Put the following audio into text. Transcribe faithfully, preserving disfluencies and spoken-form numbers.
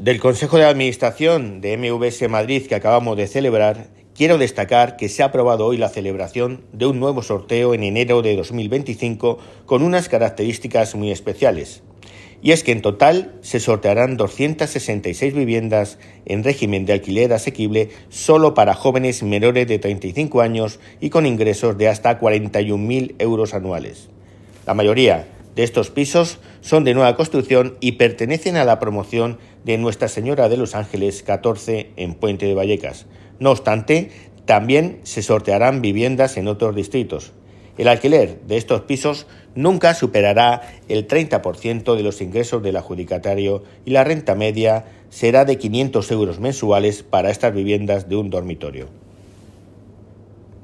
Del Consejo de Administración de M V S Madrid que acabamos de celebrar, quiero destacar que se ha aprobado hoy la celebración de un nuevo sorteo en enero de dos mil veinticinco con unas características muy especiales. Y es que en total se sortearán doscientas sesenta y seis viviendas en régimen de alquiler asequible solo para jóvenes menores de treinta y cinco años y con ingresos de hasta cuarenta y un mil euros anuales. La mayoría de estos pisos son de nueva construcción y pertenecen a la promoción de Nuestra Señora de los Ángeles catorce en Puente de Vallecas. No obstante, también se sortearán viviendas en otros distritos. El alquiler de estos pisos nunca superará el treinta por ciento de los ingresos del adjudicatario y la renta media será de quinientos euros mensuales para estas viviendas de un dormitorio.